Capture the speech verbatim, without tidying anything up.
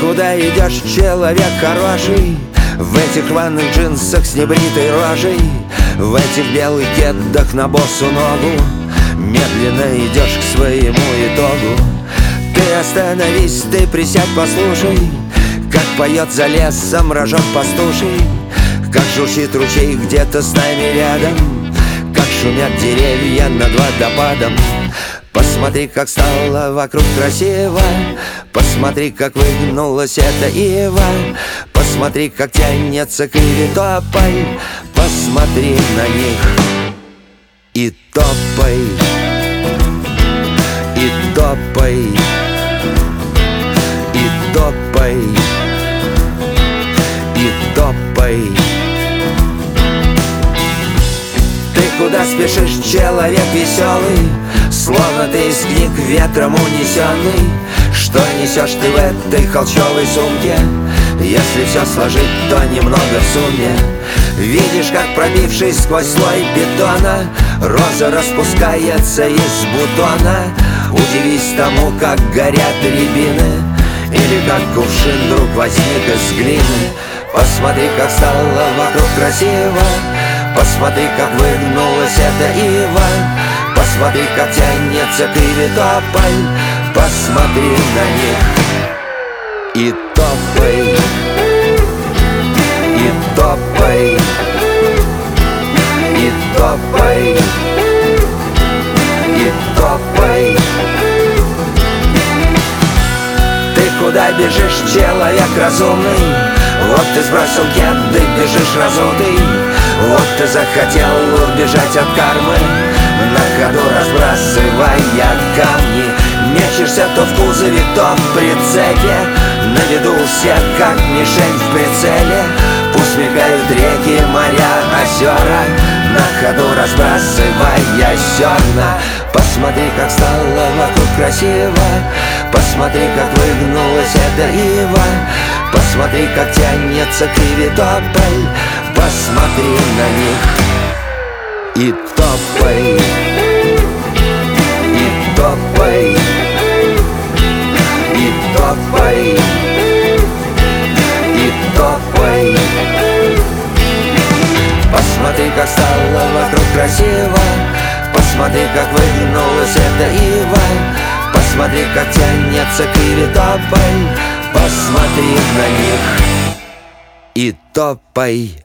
куда идешь, человек хороший? В этих рваных джинсах с небритой рожей, в этих белых кедах на босу ногу, медленно идешь к своему итогу. Ты остановись, ты присядь, послушай, как поет за лесом рожок пастуший, как журчит ручей где-то с нами рядом, как шумят деревья над водопадом. Посмотри, как стало вокруг красиво, посмотри, как выгнулась эта ива, посмотри, как тянется к иве тополь, посмотри на них и топай, и топай, и топай, и топай. Ты куда спешишь, человек веселый? Словно ты из книг ветром унесенный. Что несешь ты в этой холщовой сумке? Если все сложить, то немного в сумме. Видишь, как пробившись сквозь слой бетона, роза распускается из бутона. Удивись тому, как горят рябины, или как кувшин вдруг возник из глины. Посмотри, как стало вокруг красиво, посмотри, как выгнулась эта ива, посмотри, как тянется к иве тополь, посмотри на них и топай, и топай, и топай, и топай. Ты куда бежишь, человек разумный? Вот ты сбросил кеды, бежишь разутый. Вот ты захотел убежать от кармы, на ходу разбрасывая камни. Мечешься то в кузове, то в прицепе, на виду у всех, как мишень в прицеле. Пусть мигают реки, моря, озера, на ходу разбрасывая зерна. Посмотри, как стало вокруг красиво, посмотри, как выгнулась эта ива, посмотри, как тянется к иве тополь, посмотри на них и топай, и топай, и топай, и топай. Посмотри, как стало вокруг красиво, посмотри, как выгнулась эта ива, посмотри, как тянется к иве тополь, посмотри на них и топай.